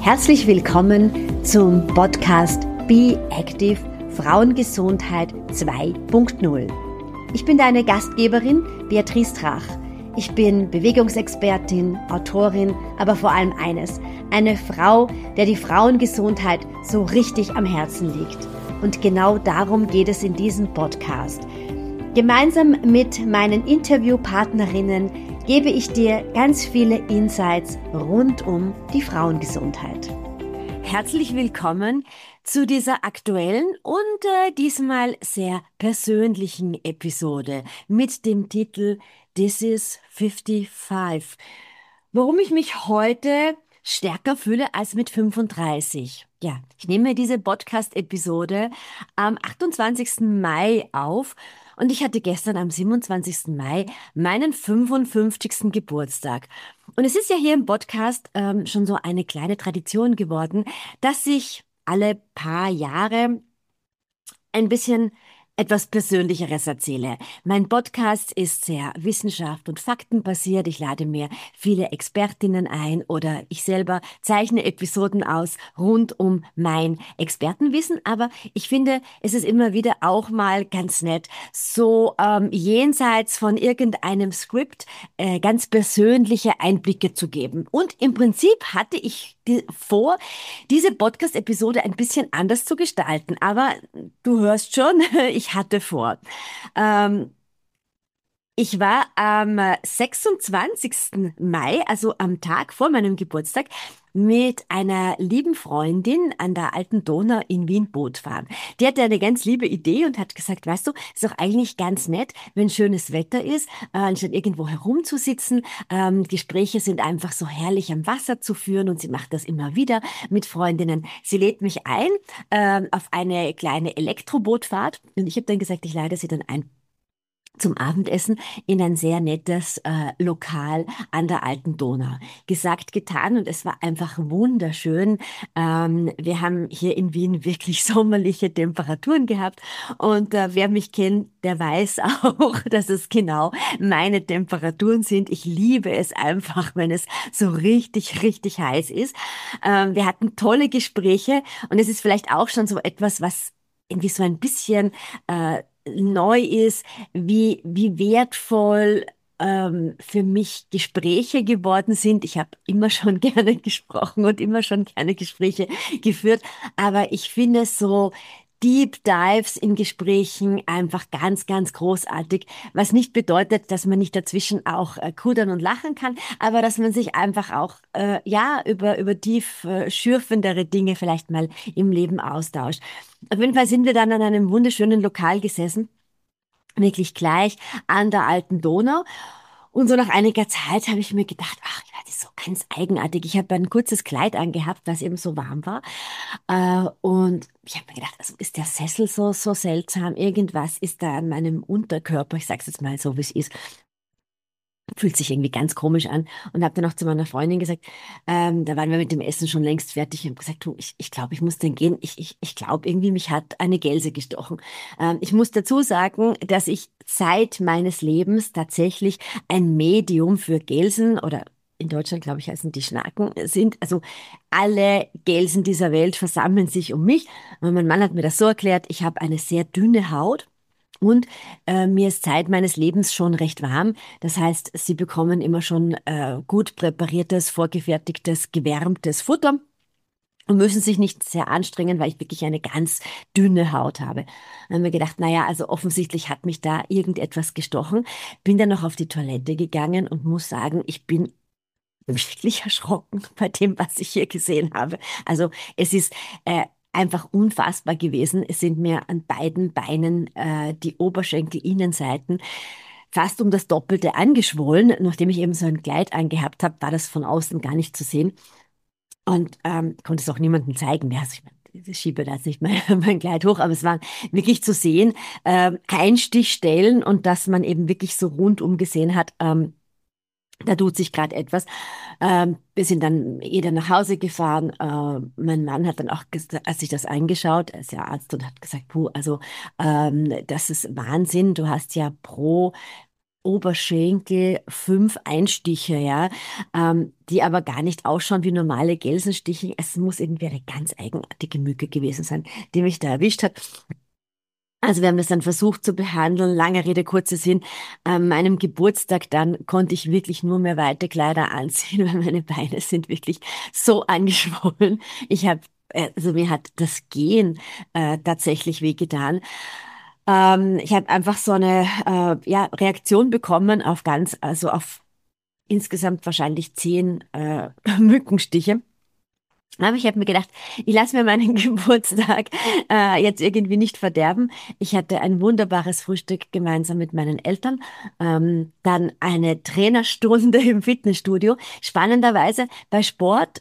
Herzlich willkommen zum Podcast Be Active Frauengesundheit 2.0. Ich bin deine Gastgeberin Beatrice Trach. Ich bin Bewegungsexpertin, Autorin, aber vor allem eines, eine Frau, der die Frauengesundheit so richtig am Herzen liegt. Und genau darum geht es in diesem Podcast. Gemeinsam mit meinen Interviewpartnerinnen gebe ich dir ganz viele Insights rund um die Frauengesundheit. Herzlich willkommen zu dieser aktuellen und diesmal sehr persönlichen Episode mit dem Titel This is 55. Warum ich mich heute stärker fühle als mit 35. Ja, ich nehme diese Podcast-Episode am 28. Mai auf und ich hatte gestern am 27. Mai meinen 55. Geburtstag. Und es ist ja hier im Podcast schon so eine kleine Tradition geworden, dass ich alle paar Jahre ein bisschen etwas Persönlicheres erzähle. Mein Podcast ist sehr wissenschaft- und faktenbasiert. Ich lade mir viele Expertinnen ein oder ich selber zeichne Episoden aus rund um mein Expertenwissen. Aber ich finde, es ist immer wieder auch mal ganz nett, so jenseits von irgendeinem Skript ganz persönliche Einblicke zu geben. Und im Prinzip hatte ich vor, diese Podcast-Episode ein bisschen anders zu gestalten. Aber du hörst schon, ich hatte vor. Ähm, Ich war am 26. Mai, also am Tag vor meinem Geburtstag, mit einer lieben Freundin an der Alten Donau in Wien Boot fahren. Die hatte eine ganz liebe Idee und hat gesagt, weißt du, ist doch eigentlich ganz nett, wenn schönes Wetter ist, anstatt irgendwo herumzusitzen. Gespräche sind einfach so herrlich am Wasser zu führen und sie macht das immer wieder mit Freundinnen. Sie lädt mich ein auf eine kleine Elektrobootfahrt und ich habe dann gesagt, ich lade sie dann ein zum Abendessen in ein sehr nettes Lokal an der Alten Donau. Gesagt, getan und es war einfach wunderschön. Wir haben hier in Wien wirklich sommerliche Temperaturen gehabt und wer mich kennt, der weiß auch, dass es genau meine Temperaturen sind. Ich liebe es einfach, wenn es so richtig, richtig heiß ist. Wir hatten tolle Gespräche und es ist vielleicht auch schon so etwas, was irgendwie so ein bisschen neu ist, wie wertvoll für mich Gespräche geworden sind. Ich habe immer schon gerne gesprochen und immer schon gerne Gespräche geführt, aber ich finde so Deep Dives in Gesprächen einfach ganz, ganz großartig, was nicht bedeutet, dass man nicht dazwischen auch kudern und lachen kann, aber dass man sich einfach auch ja über tief schürfendere Dinge vielleicht mal im Leben austauscht. Auf jeden Fall sind wir dann an einem wunderschönen Lokal gesessen, wirklich gleich an der Alten Donau. Und so nach einiger Zeit habe ich mir gedacht, ach, ja, das ist so ganz eigenartig. Ich habe ein kurzes Kleid angehabt, weil es eben so warm war. Und ich habe mir gedacht, also ist der Sessel so seltsam? Irgendwas ist da an meinem Unterkörper, ich sage es jetzt mal so, wie es ist, fühlt sich irgendwie ganz komisch an und habe dann auch zu meiner Freundin gesagt, da waren wir mit dem Essen schon längst fertig und gesagt, du, ich glaube, ich muss dann gehen. Ich glaube irgendwie, mich hat eine Gelse gestochen. Ich muss dazu sagen, dass ich Zeit meines Lebens tatsächlich ein Medium für Gelsen oder in Deutschland, glaube ich, heißen die Schnaken, sind. Also alle Gelsen dieser Welt versammeln sich um mich. Und mein Mann hat mir das so erklärt, ich habe eine sehr dünne Haut. Und mir ist Zeit meines Lebens schon recht warm. Das heißt, sie bekommen immer schon gut präpariertes, vorgefertigtes, gewärmtes Futter und müssen sich nicht sehr anstrengen, weil ich wirklich eine ganz dünne Haut habe. Dann haben wir gedacht, naja, also offensichtlich hat mich da irgendetwas gestochen. Bin dann noch auf die Toilette gegangen und muss sagen, ich bin wirklich erschrocken bei dem, was ich hier gesehen habe. Also es ist einfach unfassbar gewesen. Es sind mir an beiden Beinen die Oberschenkel-Innenseiten fast um das Doppelte angeschwollen. Nachdem ich eben so ein Kleid angehabt habe, war das von außen gar nicht zu sehen und konnte es auch niemandem zeigen. Ja, also ich meine, ich schiebe da jetzt nicht mein Kleid hoch, aber es war wirklich zu sehen, Einstichstellen und dass man eben wirklich so rundum gesehen hat, da tut sich gerade etwas. Wir sind dann jeder nach Hause gefahren. Mein Mann hat dann auch, als sich das angeschaut, er ist ja Arzt und hat gesagt, puh, also das ist Wahnsinn. Du hast ja pro Oberschenkel 5 Einstiche, ja, die aber gar nicht ausschauen wie normale Gelsenstiche. Es muss irgendwie eine ganz eigenartige Mücke gewesen sein, die mich da erwischt hat. Also wir haben das dann versucht zu behandeln. Lange Rede, kurzer Sinn. An meinem Geburtstag dann konnte ich wirklich nur mehr weite Kleider anziehen, weil meine Beine sind wirklich so angeschwollen. Also mir hat das Gehen tatsächlich wehgetan. Ich habe einfach so eine ja, Reaktion bekommen auf also auf insgesamt wahrscheinlich 10 Mückenstiche. Aber ich habe mir gedacht, ich lasse mir meinen Geburtstag jetzt irgendwie nicht verderben. Ich hatte ein wunderbares Frühstück gemeinsam mit meinen Eltern, dann eine Trainerstunde im Fitnessstudio. Spannenderweise bei Sport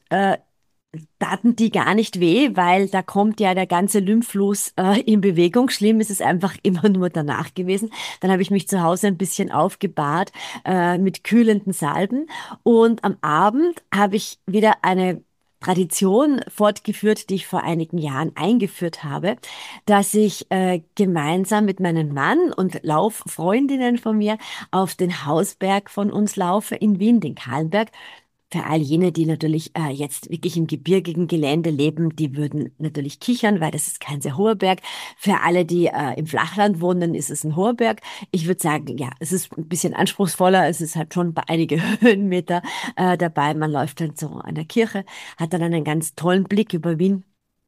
taten die gar nicht weh, weil da kommt ja der ganze Lymphfluss in Bewegung. Schlimm ist es einfach immer nur danach gewesen. Dann habe ich mich zu Hause ein bisschen aufgebahrt mit kühlenden Salben und am Abend habe ich wieder eine Tradition fortgeführt, die ich vor einigen Jahren eingeführt habe, dass ich gemeinsam mit meinem Mann und Lauffreundinnen von mir auf den Hausberg von uns laufe in Wien, den Kahlenberg. Für all jene, die natürlich jetzt wirklich im gebirgigen Gelände leben, die würden natürlich kichern, weil das ist kein sehr hoher Berg. Für alle, die im Flachland wohnen, ist es ein hoher Berg. Ich würde sagen, ja, es ist ein bisschen anspruchsvoller. Es ist halt schon einige Höhenmeter dabei. Man läuft dann so an der Kirche, hat dann einen ganz tollen Blick über Wien.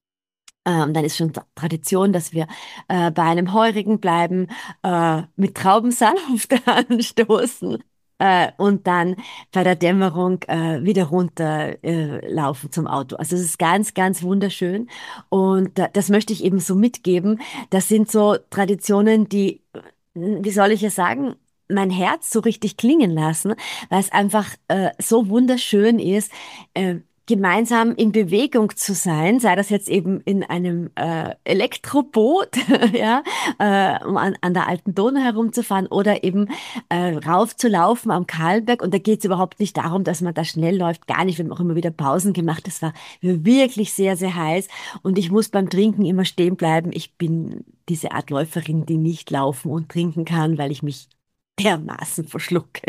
Dann ist schon Tradition, dass wir bei einem Heurigen bleiben, mit Traubensaft anstoßen und dann bei der Dämmerung wieder runter laufen zum Auto. Also es ist ganz, ganz wunderschön und das möchte ich eben so mitgeben. Das sind so Traditionen, die, wie soll ich es sagen, mein Herz so richtig klingen lassen, weil es einfach so wunderschön ist. Gemeinsam in Bewegung zu sein, sei das jetzt eben in einem Elektroboot, ja, um an der alten Donau herumzufahren oder eben raufzulaufen am Kahlenberg. Und da geht es überhaupt nicht darum, dass man da schnell läuft, gar nicht. Wir haben auch immer wieder Pausen gemacht. Es war wirklich sehr, sehr heiß und ich muss beim Trinken immer stehen bleiben. Ich bin diese Art Läuferin, die nicht laufen und trinken kann, weil ich mich dermaßen verschlucke.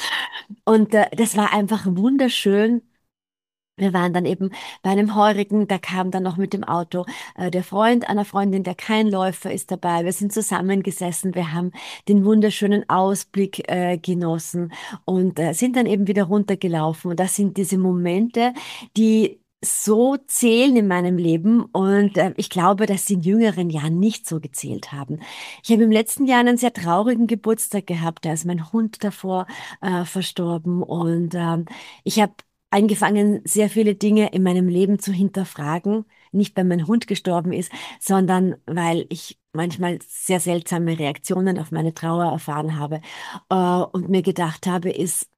Und das war einfach wunderschön. Wir waren dann eben bei einem Heurigen, da kam dann noch mit dem Auto der Freund einer Freundin, der kein Läufer ist dabei. Wir sind zusammengesessen, wir haben den wunderschönen Ausblick genossen und sind dann eben wieder runtergelaufen. Und das sind diese Momente, die so zählen in meinem Leben und ich glaube, dass sie in jüngeren Jahren nicht so gezählt haben. Ich habe im letzten Jahr einen sehr traurigen Geburtstag gehabt, da ist mein Hund davor verstorben und ich habe angefangen, sehr viele Dinge in meinem Leben zu hinterfragen. Nicht, weil mein Hund gestorben ist, sondern weil ich manchmal sehr seltsame Reaktionen auf meine Trauer erfahren habe und mir gedacht habe,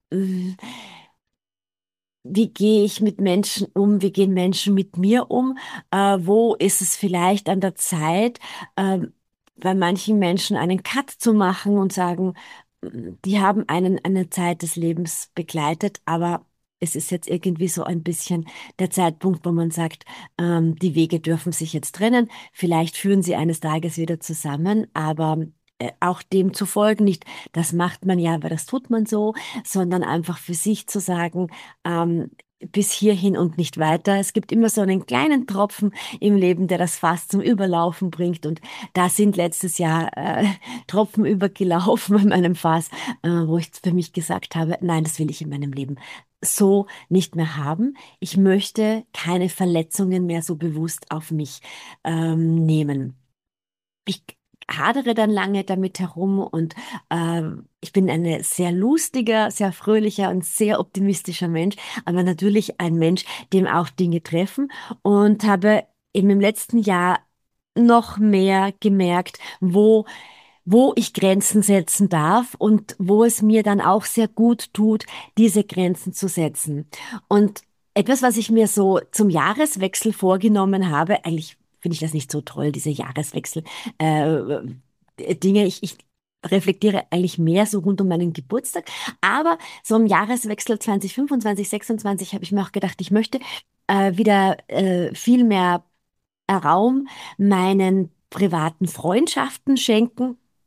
wie gehe ich mit Menschen um? Wie gehen Menschen mit mir um? Wo ist es vielleicht an der Zeit, bei manchen Menschen einen Cut zu machen und sagen, die haben einen eine Zeit des Lebens begleitet, aber es ist jetzt irgendwie so ein bisschen der Zeitpunkt, wo man sagt, die Wege dürfen sich jetzt trennen. Vielleicht führen sie eines Tages wieder zusammen, aber auch dem zu folgen, nicht, das macht man ja, aber das tut man so, sondern einfach für sich zu sagen, bis hierhin und nicht weiter. Es gibt immer so einen kleinen Tropfen im Leben, der das Fass zum Überlaufen bringt. Und da sind letztes Jahr Tropfen übergelaufen in meinem Fass, wo ich für mich gesagt habe, nein, das will ich in meinem Leben so nicht mehr haben. Ich möchte keine Verletzungen mehr so bewusst auf mich nehmen. Ich hadere dann lange damit herum und ich bin eine sehr lustiger, sehr fröhlicher und sehr optimistischer Mensch, aber natürlich ein Mensch, dem auch Dinge treffen und habe eben im letzten Jahr noch mehr gemerkt, wo ich Grenzen setzen darf und wo es mir dann auch sehr gut tut, diese Grenzen zu setzen. Und etwas, was ich mir so zum Jahreswechsel vorgenommen habe, eigentlich finde ich das nicht so toll, diese Jahreswechsel, Dinge. Ich reflektiere eigentlich mehr so rund um meinen Geburtstag. Aber so im Jahreswechsel 2025, 26 habe ich mir auch gedacht, ich möchte wieder viel mehr Raum meinen privaten Freundschaften schenken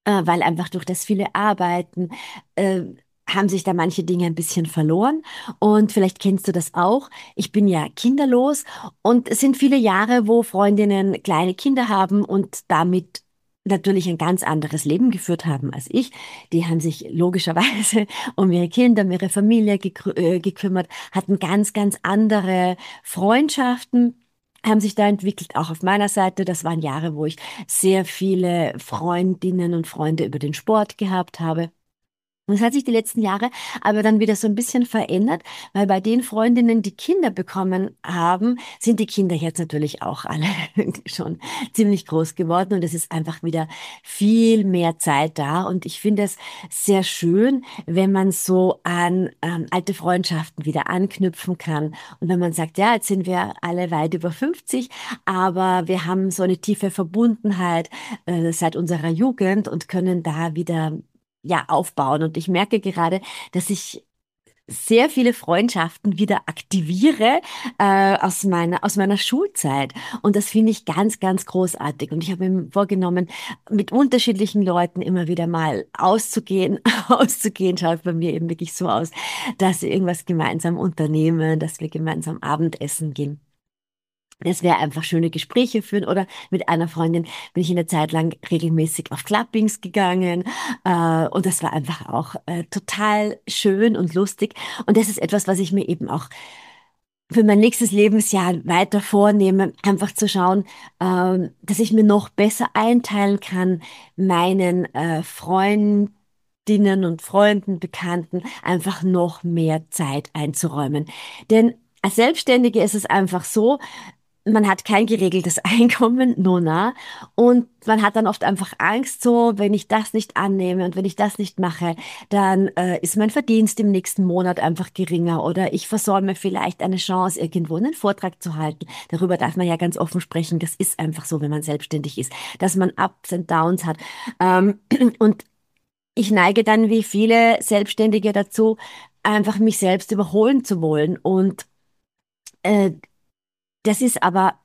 weil einfach durch das viele Arbeiten äh, haben sich da manche Dinge ein bisschen verloren. Und vielleicht kennst du das auch. Ich bin ja kinderlos und es sind viele Jahre, wo Freundinnen kleine Kinder haben und damit natürlich ein ganz anderes Leben geführt haben als ich. Die haben sich logischerweise um ihre Kinder, um ihre Familie gekümmert, hatten ganz, ganz andere Freundschaften, haben sich da entwickelt, auch auf meiner Seite. Das waren Jahre, wo ich sehr viele Freundinnen und Freunde über den Sport gehabt habe. Und es hat sich die letzten Jahre aber dann wieder so ein bisschen verändert, weil bei den Freundinnen, die Kinder bekommen haben, sind die Kinder jetzt natürlich auch alle schon ziemlich groß geworden und es ist einfach wieder viel mehr Zeit da. Und ich finde es sehr schön, wenn man so an alte Freundschaften wieder anknüpfen kann. Und wenn man sagt, ja, jetzt sind wir alle weit über 50, aber wir haben so eine tiefe Verbundenheit seit unserer Jugend und können da wieder ja, aufbauen. Und ich merke gerade, dass ich sehr viele Freundschaften wieder aktiviere aus meiner Schulzeit. Und das finde ich ganz, ganz großartig. Und ich habe mir vorgenommen, mit unterschiedlichen Leuten immer wieder mal auszugehen. Auszugehen schaut bei mir eben wirklich so aus, dass wir irgendwas gemeinsam unternehmen, dass wir gemeinsam Abendessen gehen. Das wäre einfach schöne Gespräche führen oder mit einer Freundin bin ich in der Zeit lang regelmäßig auf Clubbings gegangen und das war einfach auch total schön und lustig und das ist etwas, was ich mir eben auch für mein nächstes Lebensjahr weiter vornehme, einfach zu schauen, dass ich mir noch besser einteilen kann, meinen Freundinnen und Freunden, Bekannten einfach noch mehr Zeit einzuräumen. Denn als Selbstständige ist es einfach so, man hat kein geregeltes Einkommen, nona. Und man hat dann oft einfach Angst, so, wenn ich das nicht annehme und wenn ich das nicht mache, dann ist mein Verdienst im nächsten Monat einfach geringer oder ich versäume vielleicht eine Chance, irgendwo einen Vortrag zu halten. Darüber darf man ja ganz offen sprechen. Das ist einfach so, wenn man selbstständig ist, dass man Ups und Downs hat. Ähm, und ich neige dann wie viele Selbstständige dazu, einfach mich selbst überholen zu wollen. Und äh, das ist aber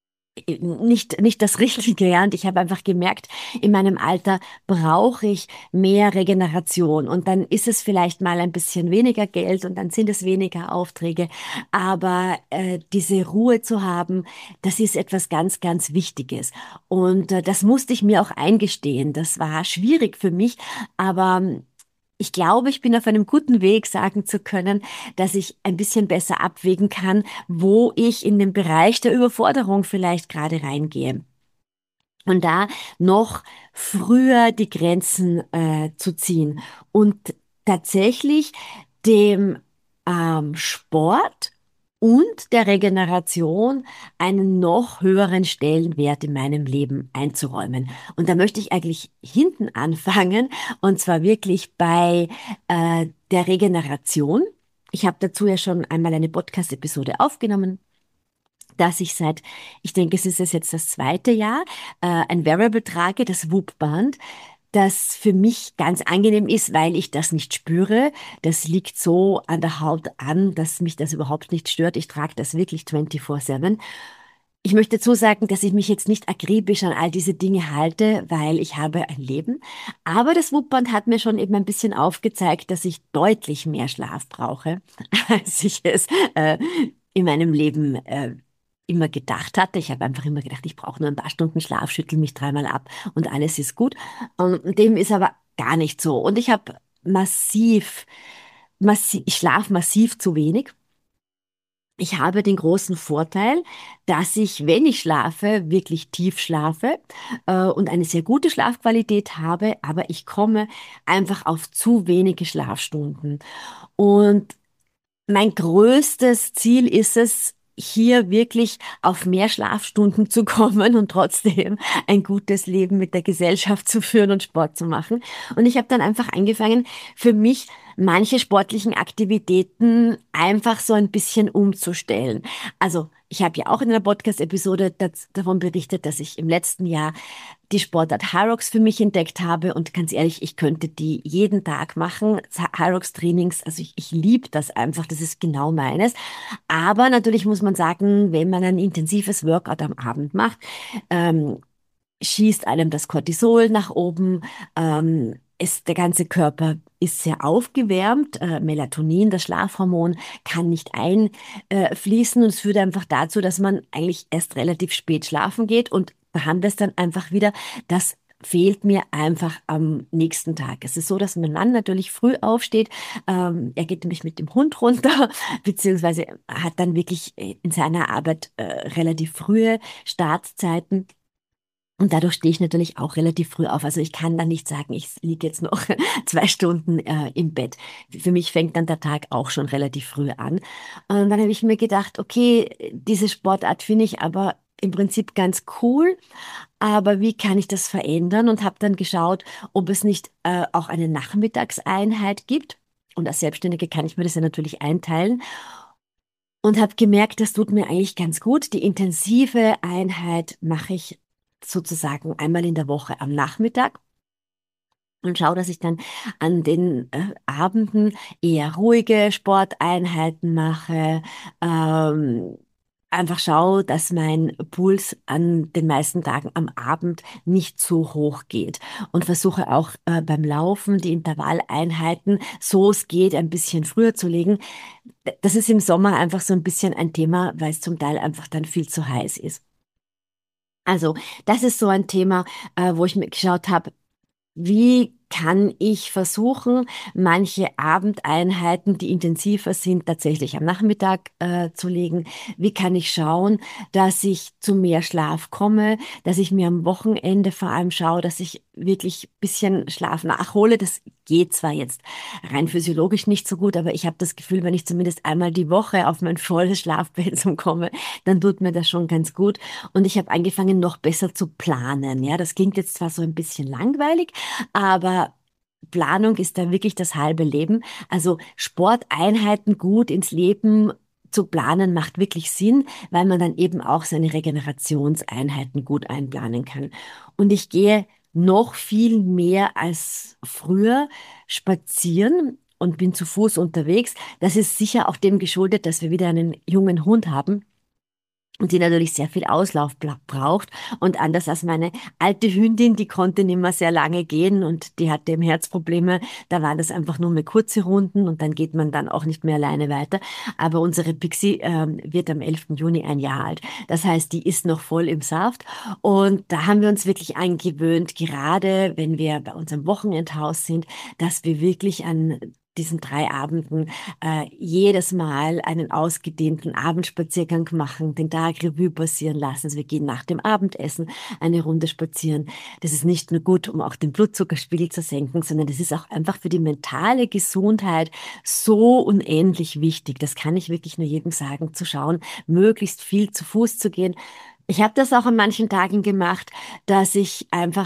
nicht das Richtige, ja. Und ich habe einfach gemerkt, in meinem Alter brauche ich mehr Regeneration. Und dann ist es vielleicht mal ein bisschen weniger Geld und dann sind es weniger Aufträge. Aber diese Ruhe zu haben, das ist etwas ganz, ganz Wichtiges. Und das musste ich mir auch eingestehen. Das war schwierig für mich, aber ich glaube, ich bin auf einem guten Weg, sagen zu können, dass ich ein bisschen besser abwägen kann, wo ich in den Bereich der Überforderung vielleicht gerade reingehe. Und da noch früher die Grenzen zu ziehen und tatsächlich dem Sport und der Regeneration einen noch höheren Stellenwert in meinem Leben einzuräumen. Und da möchte ich eigentlich hinten anfangen, und zwar wirklich bei der Regeneration. Ich habe dazu ja schon einmal eine Podcast-Episode aufgenommen, dass ich seit, ich denke, es ist jetzt das zweite Jahr, ein Wearable trage, das Whoop-Band, das für mich ganz angenehm ist, weil ich das nicht spüre. Das liegt so an der Haut an, dass mich das überhaupt nicht stört. Ich trage das wirklich 24/7. Ich möchte dazu sagen, dass ich mich jetzt nicht akribisch an all diese Dinge halte, weil ich habe ein Leben. Aber das Whoop-Band hat mir schon eben ein bisschen aufgezeigt, dass ich deutlich mehr Schlaf brauche, als ich es in meinem Leben immer gedacht hatte. Ich habe einfach immer gedacht, ich brauche nur ein paar Stunden Schlaf, schüttel mich dreimal ab und alles ist gut. Und dem ist aber gar nicht so. Und ich habe ich schlafe massiv zu wenig. Ich habe den großen Vorteil, dass ich, wenn ich schlafe, wirklich tief schlafe und eine sehr gute Schlafqualität habe, aber ich komme einfach auf zu wenige Schlafstunden. Und mein größtes Ziel ist es, hier wirklich auf mehr Schlafstunden zu kommen und trotzdem ein gutes Leben mit der Gesellschaft zu führen und Sport zu machen. Und ich habe dann einfach angefangen, für mich manche sportlichen Aktivitäten einfach so ein bisschen umzustellen. Also ich habe ja auch in einer Podcast-Episode davon berichtet, dass ich im letzten Jahr die Sportart Hyrox für mich entdeckt habe und ganz ehrlich, ich könnte die jeden Tag machen. Hyrox-Trainings, also ich liebe das einfach, das ist genau meines. Aber natürlich muss man sagen, wenn man ein intensives Workout am Abend macht, ähm, schießt einem das Cortisol nach oben, der ganze Körper ist sehr aufgewärmt. Melatonin, das Schlafhormon, kann nicht einfließen und es führt einfach dazu, dass man eigentlich erst relativ spät schlafen geht und da haben wir es dann einfach wieder, das fehlt mir einfach am nächsten Tag. Es ist so, dass mein Mann natürlich früh aufsteht. Er geht nämlich mit dem Hund runter, beziehungsweise hat dann wirklich in seiner Arbeit relativ frühe Startzeiten. Und dadurch stehe ich natürlich auch relativ früh auf. Also ich kann dann nicht sagen, ich liege jetzt noch 2 Stunden im Bett. Für mich fängt dann der Tag auch schon relativ früh an. Und dann habe ich mir gedacht, okay, diese Sportart finde ich aber im Prinzip ganz cool, aber wie kann ich das verändern? Und habe dann geschaut, ob es nicht auch eine Nachmittagseinheit gibt. Und als Selbstständige kann ich mir das ja natürlich einteilen. Und habe gemerkt, das tut mir eigentlich ganz gut. Die intensive Einheit mache ich sozusagen einmal in der Woche am Nachmittag und schaue, dass ich dann an den Abenden eher ruhige Sporteinheiten mache. Ähm, Einfach schaue, dass mein Puls an den meisten Tagen am Abend nicht so hoch geht und versuche auch beim Laufen die Intervalleinheiten, so es geht, ein bisschen früher zu legen. Das ist im Sommer einfach so ein bisschen ein Thema, weil es zum Teil einfach dann viel zu heiß ist. Also, das ist so ein Thema, wo ich mir geschaut habe, wie kann ich versuchen, manche Abendeinheiten, die intensiver sind, tatsächlich am Nachmittag zu legen? Wie kann ich schauen, dass ich zu mehr Schlaf komme, dass ich mir am Wochenende vor allem schaue, dass ich wirklich ein bisschen Schlaf nachhole? Das geht zwar jetzt rein physiologisch nicht so gut, aber ich habe das Gefühl, wenn ich zumindest einmal die Woche auf mein volles Schlafpensum komme, dann tut mir das schon ganz gut. Und ich habe angefangen, noch besser zu planen. Ja, das klingt jetzt zwar so ein bisschen langweilig, aber Planung ist da wirklich das halbe Leben. Also Sporteinheiten gut ins Leben zu planen macht wirklich Sinn, weil man dann eben auch seine Regenerationseinheiten gut einplanen kann. Und ich gehe noch viel mehr als früher spazieren und bin zu Fuß unterwegs. Das ist sicher auch dem geschuldet, dass wir wieder einen jungen Hund haben und die natürlich sehr viel Auslauf braucht. Und anders als meine alte Hündin, die konnte nicht mehr sehr lange gehen und die hatte eben Herzprobleme. Da waren das einfach nur mehr kurze Runden und dann geht man dann auch nicht mehr alleine weiter. Aber unsere Pixie wird am 11. Juni ein Jahr alt. Das heißt, die ist noch voll im Saft. Und da haben wir uns wirklich angewöhnt, gerade wenn wir bei unserem Wochenendhaus sind, dass wir wirklich an diesen 3 Abenden jedes Mal einen ausgedehnten Abendspaziergang machen, den Tag Revue passieren lassen. Also wir gehen nach dem Abendessen eine Runde spazieren. Das ist nicht nur gut, um auch den Blutzuckerspiegel zu senken, sondern das ist auch einfach für die mentale Gesundheit so unendlich wichtig. Das kann ich wirklich nur jedem sagen, zu schauen, möglichst viel zu Fuß zu gehen. Ich habe das auch an manchen Tagen gemacht, dass ich einfach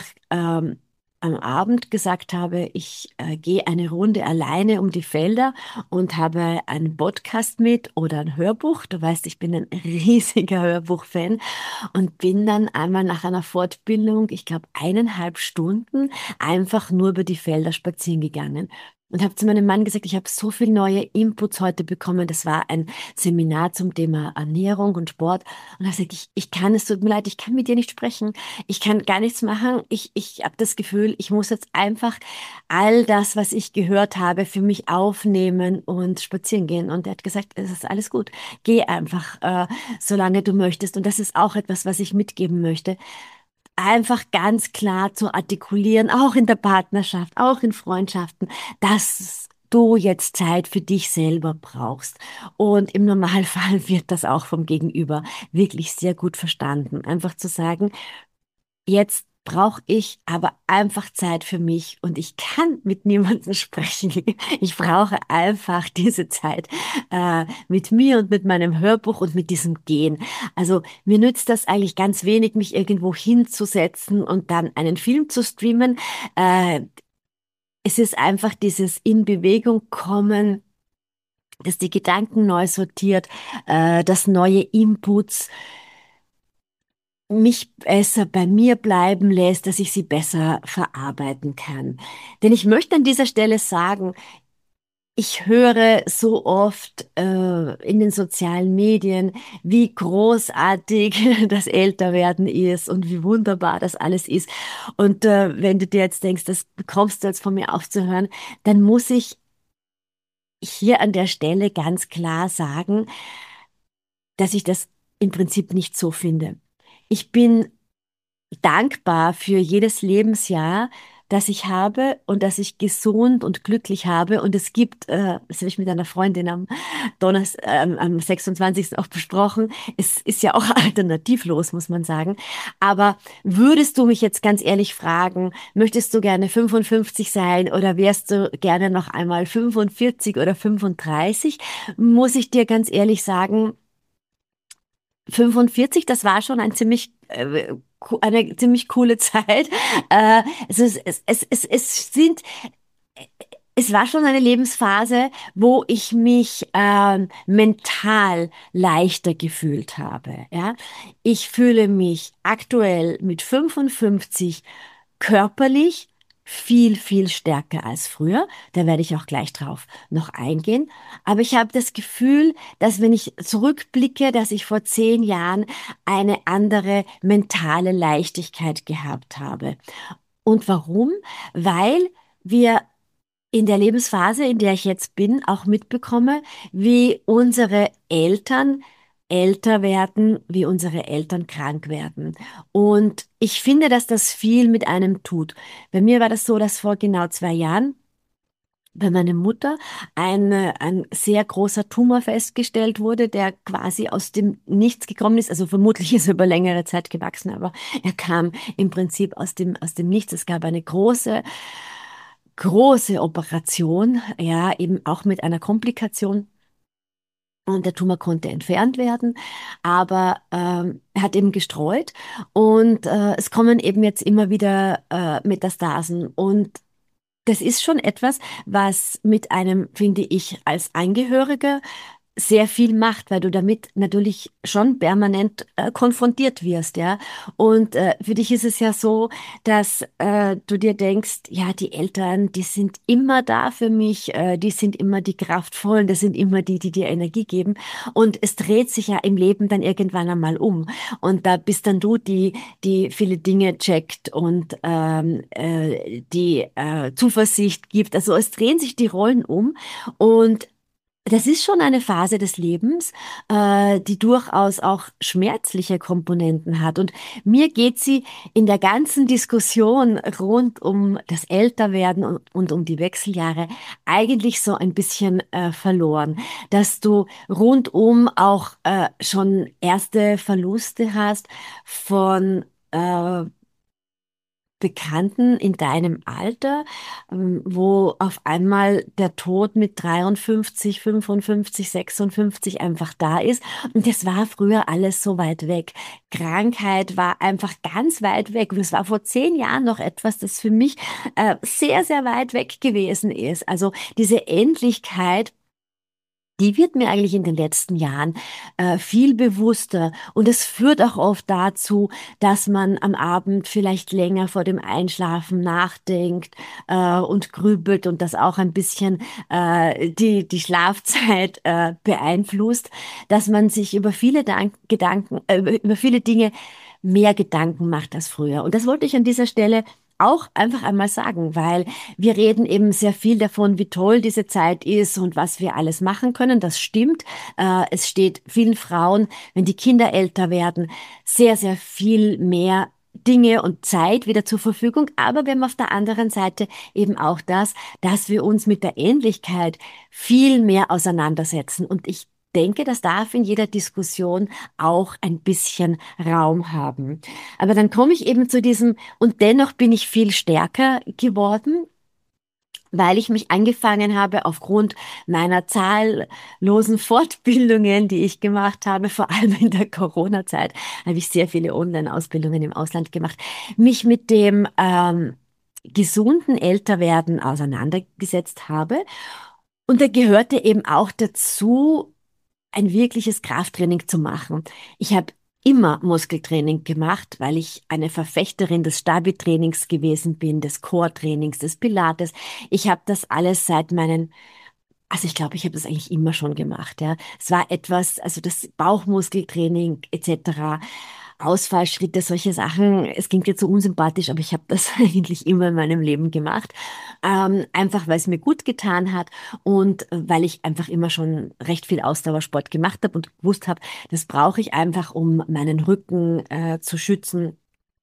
am Abend gesagt habe, ich gehe eine Runde alleine um die Felder und habe einen Podcast mit oder ein Hörbuch. Du weißt, ich bin ein riesiger Hörbuchfan und bin dann einmal nach einer Fortbildung, ich glaube 1,5 Stunden, einfach nur über die Felder spazieren gegangen. Und habe zu meinem Mann gesagt, ich habe so viel neue Inputs heute bekommen. Das war ein Seminar zum Thema Ernährung und Sport. Und da sagte ich kann, es tut mir leid, ich kann mit dir nicht sprechen. Ich kann gar nichts machen. Ich habe das Gefühl, ich muss jetzt einfach all das, was ich gehört habe, für mich aufnehmen und spazieren gehen. Und er hat gesagt, es ist alles gut. Geh einfach, solange du möchtest. Und das ist auch etwas, was ich mitgeben möchte. Einfach ganz klar zu artikulieren, auch in der Partnerschaft, auch in Freundschaften, dass du jetzt Zeit für dich selber brauchst. Und im Normalfall wird das auch vom Gegenüber wirklich sehr gut verstanden. Einfach zu sagen, jetzt brauche ich aber einfach Zeit für mich und ich kann mit niemandem sprechen. Ich brauche einfach diese Zeit mit mir und mit meinem Hörbuch und mit diesem Gehen. Also mir nützt das eigentlich ganz wenig, mich irgendwo hinzusetzen und dann einen Film zu streamen. Äh, Es ist einfach dieses in Bewegung kommen, dass die Gedanken neu sortiert, dass neue Inputs mich besser bei mir bleiben lässt, dass ich sie besser verarbeiten kann. Denn ich möchte an dieser Stelle sagen, Ich höre so oft in den sozialen Medien, wie großartig das Älterwerden ist und wie wunderbar das alles ist. Und wenn du dir jetzt denkst, das bekommst du jetzt von mir aufzuhören, dann muss ich hier an der Stelle ganz klar sagen, dass ich das im Prinzip nicht so finde. Ich bin dankbar für jedes Lebensjahr, das ich habe und das ich gesund und glücklich habe. Und es gibt, das habe ich mit einer Freundin am 26. auch besprochen, es ist ja auch alternativlos, muss man sagen. Aber würdest du mich jetzt ganz ehrlich fragen, möchtest du gerne 55 sein oder wärst du gerne noch einmal 45 oder 35? Muss ich dir ganz ehrlich sagen, 45, das war schon eine ziemlich coole Zeit. Es war schon eine Lebensphase, wo ich mich mental leichter gefühlt habe. Ja? Ich fühle mich aktuell mit 55 körperlich viel, viel stärker als früher. Da werde ich auch gleich drauf noch eingehen. Aber ich habe das Gefühl, dass wenn ich zurückblicke, dass ich vor 10 Jahren eine andere mentale Leichtigkeit gehabt habe. Und warum? Weil wir in der Lebensphase, in der ich jetzt bin, auch mitbekomme, wie unsere Eltern älter werden, wie unsere Eltern krank werden. Und ich finde, dass das viel mit einem tut. Bei mir war das so, dass vor genau 2 Jahren bei meiner Mutter ein sehr großer Tumor festgestellt wurde, der quasi aus dem Nichts gekommen ist. Also vermutlich ist er über längere Zeit gewachsen, aber er kam im Prinzip aus dem Nichts. Es gab eine große Operation, ja, eben auch mit einer Komplikation. Und der Tumor konnte entfernt werden, aber er hat eben gestreut und es kommen eben jetzt immer wieder Metastasen. Und das ist schon etwas, was mit einem, finde ich, als Angehöriger sehr viel macht, weil du damit natürlich schon permanent konfrontiert wirst, ja. Und für dich ist es ja so, dass du dir denkst, ja, die Eltern, die sind immer da für mich, die sind immer die Kraftvollen, das sind immer die, die dir Energie geben. Und es dreht sich ja im Leben dann irgendwann einmal um. Und da bist dann du, die viele Dinge checkt und die Zuversicht gibt. Also es drehen sich die Rollen um und das ist schon eine Phase des Lebens, die durchaus auch schmerzliche Komponenten hat. Und mir geht sie in der ganzen Diskussion rund um das Älterwerden und um die Wechseljahre eigentlich so ein bisschen verloren, dass du rundum auch schon erste Verluste hast von Bekannten in deinem Alter, wo auf einmal der Tod mit 53, 55, 56 einfach da ist. Und das war früher alles so weit weg. Krankheit war einfach ganz weit weg. Und es war vor 10 Jahren noch etwas, das für mich sehr, sehr weit weg gewesen ist. Also diese Endlichkeit, die wird mir eigentlich in den letzten Jahren viel bewusster. Und es führt auch oft dazu, dass man am Abend vielleicht länger vor dem Einschlafen nachdenkt und grübelt und das auch ein bisschen die Schlafzeit beeinflusst, dass man sich über viele über viele Dinge mehr Gedanken macht als früher. Und das wollte ich an dieser Stelle auch einfach einmal sagen, weil wir reden eben sehr viel davon, wie toll diese Zeit ist und was wir alles machen können. Das stimmt. Es steht vielen Frauen, wenn die Kinder älter werden, sehr, sehr viel mehr Dinge und Zeit wieder zur Verfügung. Aber wir haben auf der anderen Seite eben auch das, dass wir uns mit der Ähnlichkeit viel mehr auseinandersetzen. Und ich denke, das darf in jeder Diskussion auch ein bisschen Raum haben. Aber dann komme ich eben zu diesem und dennoch bin ich viel stärker geworden, weil ich mich angefangen habe, aufgrund meiner zahllosen Fortbildungen, die ich gemacht habe, vor allem in der Corona-Zeit, habe ich sehr viele Online-Ausbildungen im Ausland gemacht, mich mit dem gesunden Älterwerden auseinandergesetzt habe. Und da gehörte eben auch dazu, ein wirkliches Krafttraining zu machen. Ich habe immer Muskeltraining gemacht, weil ich eine Verfechterin des Stabi-Trainings gewesen bin, des Core-Trainings, des Pilates. Ich habe das alles seit meinen Also ich glaube, ich habe das eigentlich immer schon gemacht, ja. Es war etwas, also das Bauchmuskeltraining etc., Ausfallschritte, solche Sachen. Es klingt jetzt so unsympathisch, aber ich habe das eigentlich immer in meinem Leben gemacht. Einfach weil es mir gut getan hat und weil ich einfach immer schon recht viel Ausdauersport gemacht habe und gewusst habe, das brauche ich einfach, um meinen Rücken zu schützen.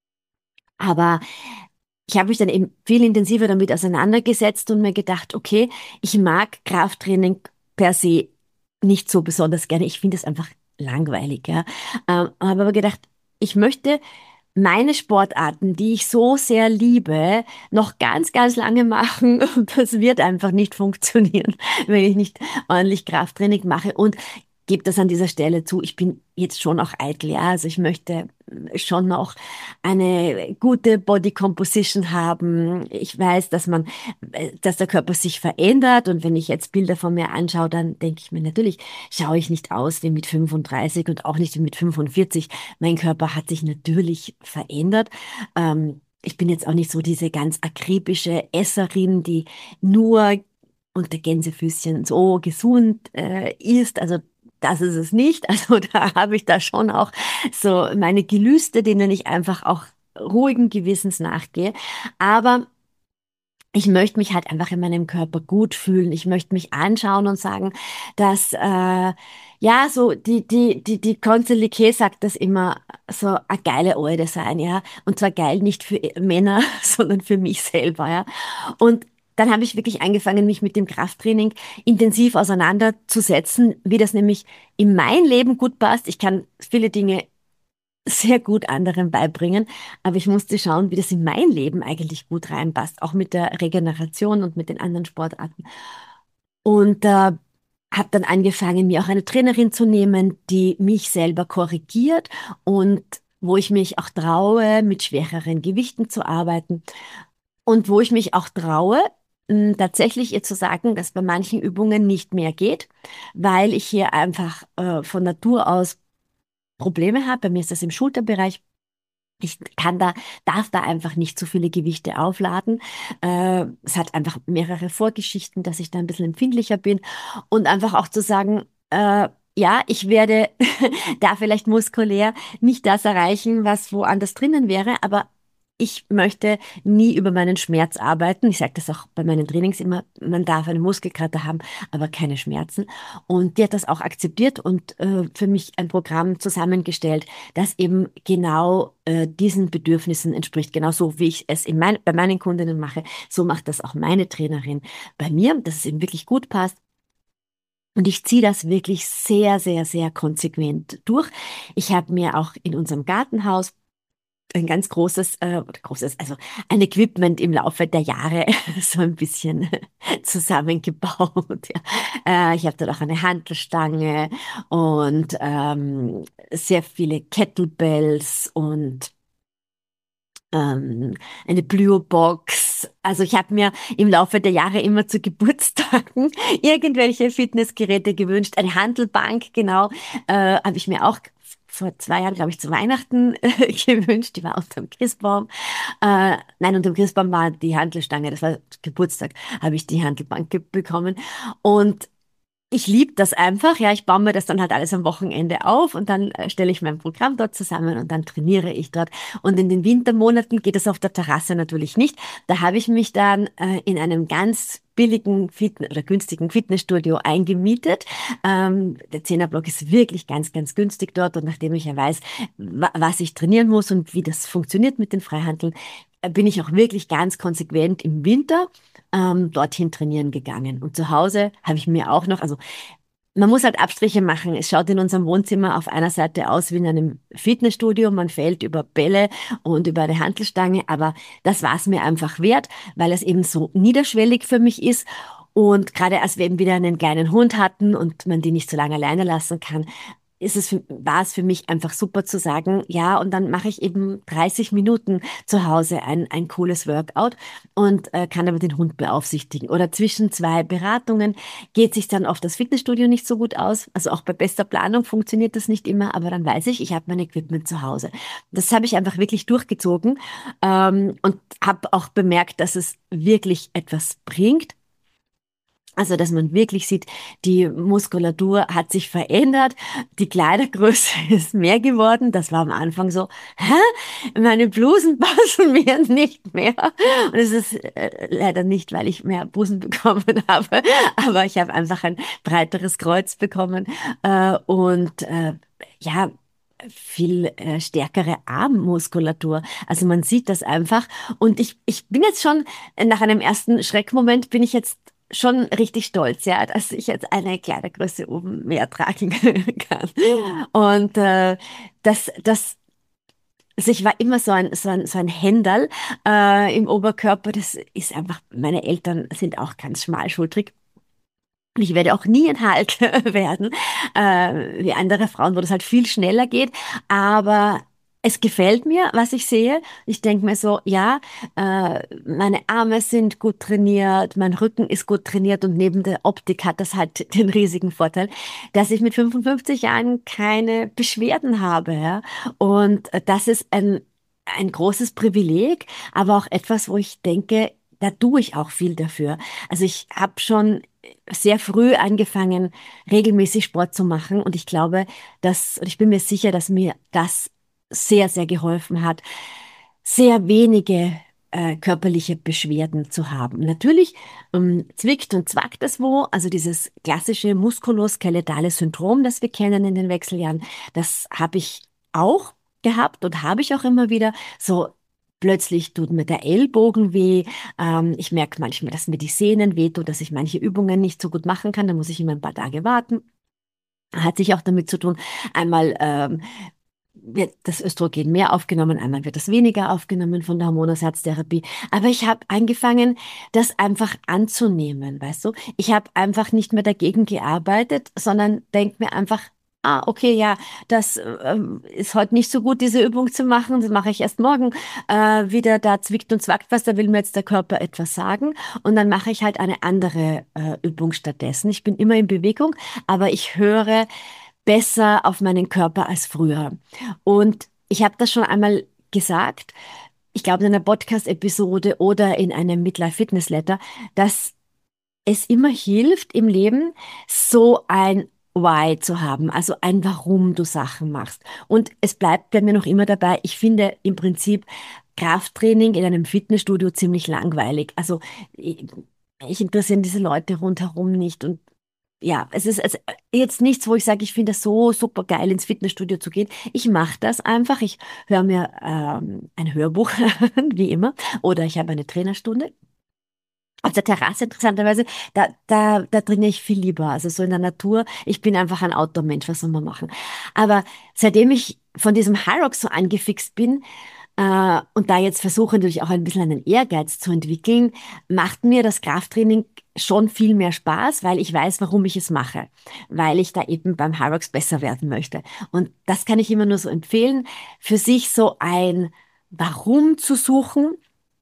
Aber ich habe mich dann eben viel intensiver damit auseinandergesetzt und mir gedacht, okay, ich mag Krafttraining per se nicht so besonders gerne. Ich finde es einfach langweilig, ja. Habe aber gedacht, ich möchte meine Sportarten, die ich so sehr liebe, noch ganz, ganz lange machen. Und das wird einfach nicht funktionieren, wenn ich nicht ordentlich Krafttraining mache. Und gebe das an dieser Stelle zu. Ich bin jetzt schon auch eitel, ja. Also ich möchte schon noch eine gute Body Composition haben. Ich weiß, dass der Körper sich verändert. Und wenn ich jetzt Bilder von mir anschaue, dann denke ich mir natürlich, schaue ich nicht aus wie mit 35 und auch nicht wie mit 45. Mein Körper hat sich natürlich verändert. Ich bin jetzt auch nicht so diese ganz akribische Esserin, die nur unter Gänsefüßchen so gesund ist. Also das ist es nicht. Also da habe ich da schon auch so meine Gelüste, denen ich einfach auch ruhigen Gewissens nachgehe. Aber ich möchte mich halt einfach in meinem Körper gut fühlen. Ich möchte mich anschauen und sagen, dass ja, so die Consuela Kay sagt das immer, so eine geile Alte sein, ja. Und zwar geil nicht für Männer, sondern für mich selber, ja. Und dann habe ich wirklich angefangen, mich mit dem Krafttraining intensiv auseinanderzusetzen, wie das nämlich in mein Leben gut passt. Ich kann viele Dinge sehr gut anderen beibringen, aber ich musste schauen, wie das in mein Leben eigentlich gut reinpasst, auch mit der Regeneration und mit den anderen Sportarten. Und habe dann angefangen, mir auch eine Trainerin zu nehmen, die mich selber korrigiert und wo ich mich auch traue, mit schwereren Gewichten zu arbeiten und wo ich mich auch traue, tatsächlich ihr zu sagen, dass bei manchen Übungen nicht mehr geht, weil ich hier einfach von Natur aus Probleme habe. Bei mir ist das im Schulterbereich. Ich darf da einfach nicht so viele Gewichte aufladen. Es hat einfach mehrere Vorgeschichten, dass ich da ein bisschen empfindlicher bin und einfach auch zu sagen, ja, ich werde da vielleicht muskulär nicht das erreichen, was woanders drinnen wäre, aber ich möchte nie über meinen Schmerz arbeiten. Ich sage das auch bei meinen Trainings immer, man darf eine Muskelkater haben, aber keine Schmerzen. Und die hat das auch akzeptiert und für mich ein Programm zusammengestellt, das eben genau diesen Bedürfnissen entspricht. Genauso wie ich es bei meinen Kundinnen mache, so macht das auch meine Trainerin bei mir, dass es eben wirklich gut passt. Und ich ziehe das wirklich sehr, sehr, sehr konsequent durch. Ich habe mir auch in unserem Gartenhaus ein ganz großes, also ein Equipment im Laufe der Jahre so ein bisschen zusammengebaut. Ja. Ich habe dort auch eine Hantelstange und sehr viele Kettlebells und ähm, eine Plyo-Box. Also ich habe mir im Laufe der Jahre immer zu Geburtstagen irgendwelche Fitnessgeräte gewünscht. Eine Hantelbank, genau, habe ich mir auch vor 2 Jahren, glaube ich, zu Weihnachten gewünscht. Die war unter dem Christbaum. Nein, unter dem Christbaum war die Hantelstange. Das war Geburtstag, habe ich die Hantelbank bekommen. Und ich liebe das einfach, ja, ich baue mir das dann halt alles am Wochenende auf und dann stelle ich mein Programm dort zusammen und dann trainiere ich dort. Und in den Wintermonaten geht es auf der Terrasse natürlich nicht. Da habe ich mich dann in einem ganz billigen Fitness oder günstigen Fitnessstudio eingemietet. Der Zehnerblock ist wirklich ganz, ganz günstig dort und nachdem ich ja weiß, was ich trainieren muss und wie das funktioniert mit den Freihandeln, bin ich auch wirklich ganz konsequent im Winter dorthin trainieren gegangen. Und zu Hause habe ich mir auch noch, also man muss halt Abstriche machen. Es schaut in unserem Wohnzimmer auf einer Seite aus wie in einem Fitnessstudio. Man fällt über Bälle und über eine Hantelstange, aber das war es mir einfach wert, weil es eben so niederschwellig für mich ist. Und gerade als wir eben wieder einen kleinen Hund hatten und man die nicht so lange alleine lassen kann, war es für mich einfach super zu sagen, ja, und dann mache ich eben 30 Minuten zu Hause ein cooles Workout und kann aber den Hund beaufsichtigen. Oder zwischen zwei Beratungen geht sich dann oft das Fitnessstudio nicht so gut aus. Also auch bei bester Planung funktioniert das nicht immer, aber dann weiß ich habe mein Equipment zu Hause. Das habe ich einfach wirklich durchgezogen und habe auch bemerkt, dass es wirklich etwas bringt. Also, dass man wirklich sieht, die Muskulatur hat sich verändert, die Kleidergröße ist mehr geworden. Das war am Anfang so, hä? Meine Blusen passen mir nicht mehr. Und es ist leider nicht, weil ich mehr Busen bekommen habe, aber ich habe einfach ein breiteres Kreuz bekommen ja, viel stärkere Armmuskulatur. Also man sieht das einfach. Und ich bin jetzt schon, nach einem ersten Schreckmoment bin ich jetzt schon richtig stolz, ja, dass ich jetzt eine Kleidergröße oben mehr tragen kann. Und also ich war immer so ein Händel im Oberkörper. Das ist einfach, meine Eltern sind auch ganz schmalschultrig. Ich werde auch nie ein Hulk werden, wie andere Frauen, wo das halt viel schneller geht. Aber es gefällt mir, was ich sehe. Ich denke mir so, ja, meine Arme sind gut trainiert, mein Rücken ist gut trainiert und neben der Optik hat das halt den riesigen Vorteil, dass ich mit 55 Jahren keine Beschwerden habe. Ja? Und das ist ein großes Privileg, aber auch etwas, wo ich denke, da tue ich auch viel dafür. Also ich habe schon sehr früh angefangen, regelmäßig Sport zu machen. Und ich glaube, und ich bin mir sicher, dass mir das sehr, sehr geholfen hat, sehr wenige körperliche Beschwerden zu haben. Natürlich zwickt und zwackt es wo, also dieses klassische muskuloskeletale Syndrom, das wir kennen in den Wechseljahren, das habe ich auch gehabt und habe ich auch immer wieder. So plötzlich tut mir der Ellbogen weh. Ich merke manchmal, dass mir die Sehnen wehtun, dass ich manche Übungen nicht so gut machen kann. Da muss ich immer ein paar Tage warten. Hat sich auch damit zu tun, einmal wird das Östrogen mehr aufgenommen, einmal wird das weniger aufgenommen von der Hormonersatztherapie. Aber ich habe angefangen, das einfach anzunehmen, weißt du? Ich habe einfach nicht mehr dagegen gearbeitet, sondern denke mir einfach, ah, okay, ja, das ist heute nicht so gut, diese Übung zu machen. Das mache ich erst morgen wieder. Da zwickt und zwackt was, da will mir jetzt der Körper etwas sagen. Und dann mache ich halt eine andere Übung stattdessen. Ich bin immer in Bewegung, aber ich höre besser auf meinen Körper als früher. Und ich habe das schon einmal gesagt, ich glaube in einer Podcast-Episode oder in einem Midlife Fitness Letter, dass es immer hilft im Leben, so ein Why zu haben, also ein Warum du Sachen machst. Und es bleibt bei mir noch immer dabei, ich finde im Prinzip Krafttraining in einem Fitnessstudio ziemlich langweilig. Also ich interessieren diese Leute rundherum nicht und ja, es ist jetzt nichts, wo ich sage, ich finde es so super geil, ins Fitnessstudio zu gehen. Ich mache das einfach. Ich höre mir ein Hörbuch, wie immer, oder ich habe eine Trainerstunde. Auf der Terrasse, interessanterweise, da trainiere ich viel lieber. Also so in der Natur. Ich bin einfach ein Outdoor-Mensch, was soll man machen? Aber seitdem ich von diesem Hyrox so angefixt bin, und da jetzt versuche natürlich auch ein bisschen einen Ehrgeiz zu entwickeln, macht mir das Krafttraining schon viel mehr Spaß, weil ich weiß, warum ich es mache. Weil ich da eben beim Hyrox besser werden möchte. Und das kann ich immer nur so empfehlen, für sich so ein Warum zu suchen,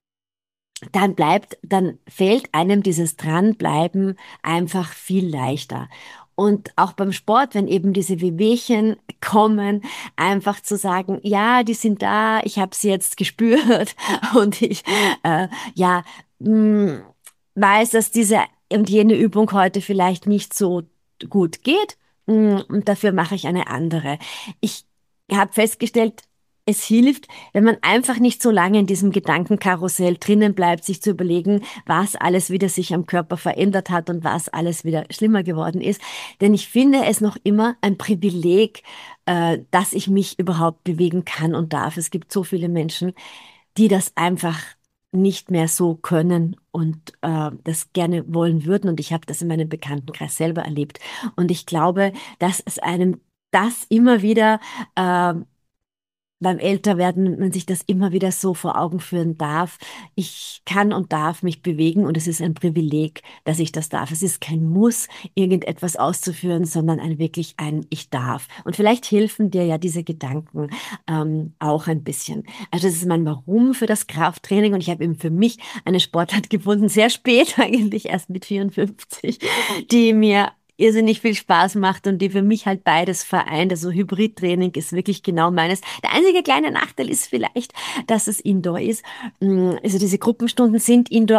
dann fällt einem dieses Dranbleiben einfach viel leichter. Und auch beim Sport, wenn eben diese Wehwehchen kommen, einfach zu sagen, ja, die sind da, ich habe sie jetzt gespürt und ich ja mh, weiß, dass diese und jene Übung heute vielleicht nicht so gut geht, und dafür mache ich eine andere. Ich habe festgestellt, es hilft, wenn man einfach nicht so lange in diesem Gedankenkarussell drinnen bleibt, sich zu überlegen, was alles wieder sich am Körper verändert hat und was alles wieder schlimmer geworden ist. Denn ich finde es noch immer ein Privileg, dass ich mich überhaupt bewegen kann und darf. Es gibt so viele Menschen, die das einfach nicht mehr so können und das gerne wollen würden. Und ich habe das in meinem Bekanntenkreis selber erlebt. Und ich glaube, dass es einem das immer wieder beim Älterwerden man sich das immer wieder so vor Augen führen darf. Ich kann und darf mich bewegen und es ist ein Privileg, dass ich das darf. Es ist kein Muss, irgendetwas auszuführen, sondern wirklich ein Ich darf. Und vielleicht helfen dir ja diese Gedanken auch ein bisschen. Also das ist mein Warum für das Krafttraining und ich habe eben für mich eine Sportart gefunden, sehr spät eigentlich, erst mit 54, die mir irrsinnig viel Spaß macht und die für mich halt beides vereint. Also Hybridtraining ist wirklich genau meines. Der einzige kleine Nachteil ist vielleicht, dass es Indoor ist. Also diese Gruppenstunden sind Indoor.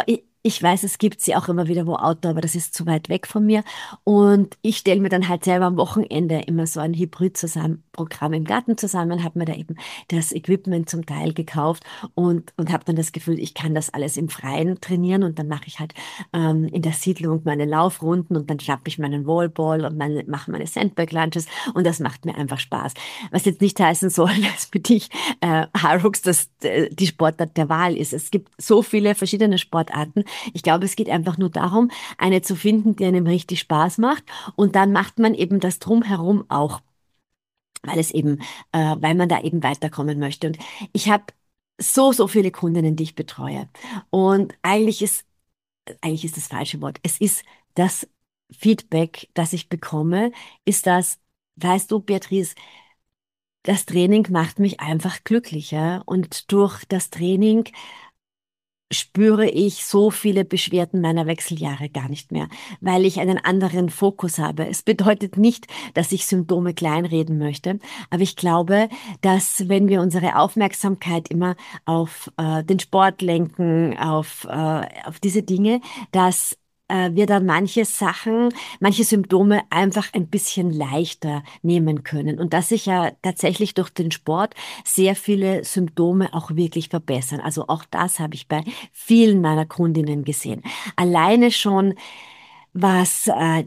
Ich weiß, es gibt sie auch immer wieder wo Outdoor, aber das ist zu weit weg von mir. Und ich stelle mir dann halt selber am Wochenende immer so ein Hybrid-Programm im Garten zusammen, habe mir da eben das Equipment zum Teil gekauft und habe dann das Gefühl, ich kann das alles im Freien trainieren und dann mache ich halt in der Siedlung meine Laufrunden und dann schnappe ich meinen Wallball und mache meine Sandbag-Lunges und das macht mir einfach Spaß. Was jetzt nicht heißen soll, dass für dich Hyrox die Sportart der Wahl ist. Es gibt so viele verschiedene Sportarten. Ich glaube, es geht einfach nur darum, eine zu finden, die einem richtig Spaß macht. Und dann macht man eben das Drumherum auch, weil man da eben weiterkommen möchte. Und ich habe so viele Kundinnen, die ich betreue. Und eigentlich ist das falsche Wort. Es ist das Feedback, das ich bekomme, ist das, weißt du, Beatrice, das Training macht mich einfach glücklicher und durch das Training spüre ich so viele Beschwerden meiner Wechseljahre gar nicht mehr, weil ich einen anderen Fokus habe. Es bedeutet nicht, dass ich Symptome kleinreden möchte, aber ich glaube, dass wenn wir unsere Aufmerksamkeit immer auf den Sport lenken, auf diese Dinge, dass wir dann manche Symptome einfach ein bisschen leichter nehmen können und dass sich ja tatsächlich durch den Sport sehr viele Symptome auch wirklich verbessern. Also auch das habe ich bei vielen meiner Kundinnen gesehen. Alleine schon, was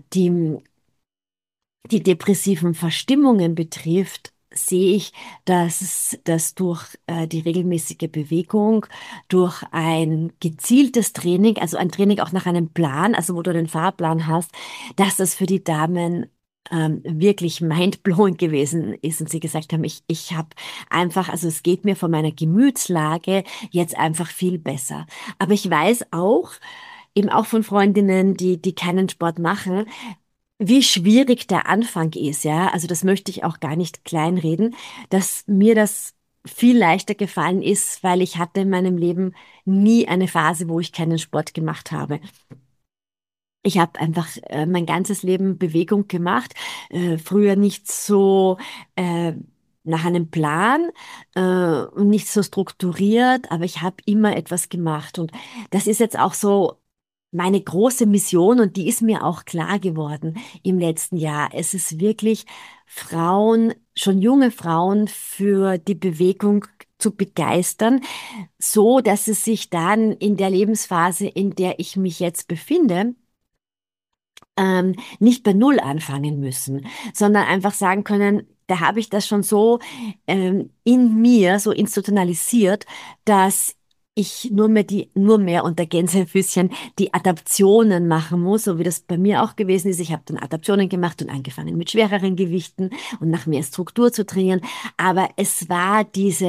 die depressiven Verstimmungen betrifft, sehe ich, dass durch die regelmäßige Bewegung, durch ein gezieltes Training, also ein Training auch nach einem Plan, also wo du einen Fahrplan hast, dass das für die Damen wirklich mindblowing gewesen ist und sie gesagt haben, ich habe einfach, also es geht mir von meiner Gemütslage jetzt einfach viel besser. Aber ich weiß auch, eben auch von Freundinnen, die keinen Sport machen, wie schwierig der Anfang ist, ja. Also das möchte ich auch gar nicht kleinreden, dass mir das viel leichter gefallen ist, weil ich hatte in meinem Leben nie eine Phase, wo ich keinen Sport gemacht habe. Ich habe einfach mein ganzes Leben Bewegung gemacht, früher nicht so äh, nach einem Plan und nicht so strukturiert, aber ich habe immer etwas gemacht und das ist jetzt auch so meine große Mission und die ist mir auch klar geworden im letzten Jahr. Es ist wirklich Frauen, schon junge Frauen für die Bewegung zu begeistern, so dass sie sich dann in der Lebensphase, in der ich mich jetzt befinde, nicht bei Null anfangen müssen, sondern einfach sagen können, da habe ich das schon so in mir, so institutionalisiert, dass ich nur mehr unter Gänsefüßchen die Adaptionen machen muss, so wie das bei mir auch gewesen ist. Ich habe dann Adaptionen gemacht und angefangen mit schwereren Gewichten und nach mehr Struktur zu trainieren. Aber es war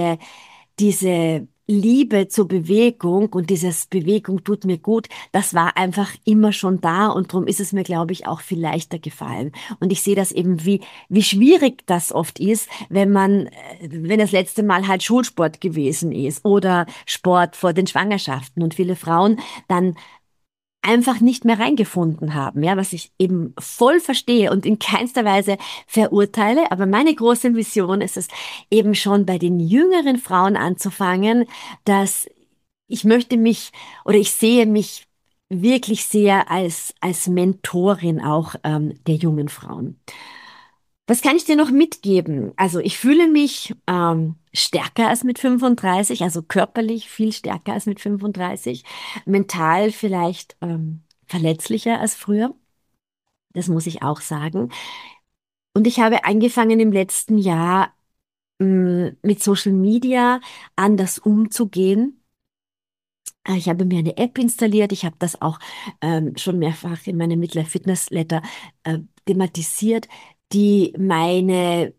diese Liebe zur Bewegung und dieses Bewegung tut mir gut, das war einfach immer schon da und darum ist es mir, glaube ich, auch viel leichter gefallen. Und ich sehe das eben, wie schwierig das oft ist, wenn das letzte Mal halt Schulsport gewesen ist oder Sport vor den Schwangerschaften und viele Frauen dann einfach nicht mehr reingefunden haben, ja, was ich eben voll verstehe und in keinster Weise verurteile. Aber meine große Vision ist es eben schon bei den jüngeren Frauen anzufangen, dass ich möchte mich oder ich sehe mich wirklich sehr als Mentorin auch der jungen Frauen. Was kann ich dir noch mitgeben? Also ich fühle mich stärker als mit 35, also körperlich viel stärker als mit 35, mental vielleicht verletzlicher als früher, das muss ich auch sagen. Und ich habe angefangen im letzten Jahr mit Social Media anders umzugehen. Ich habe mir eine App installiert. Ich habe das auch schon mehrfach in meinem Midlife Fitness Letter thematisiert, die meine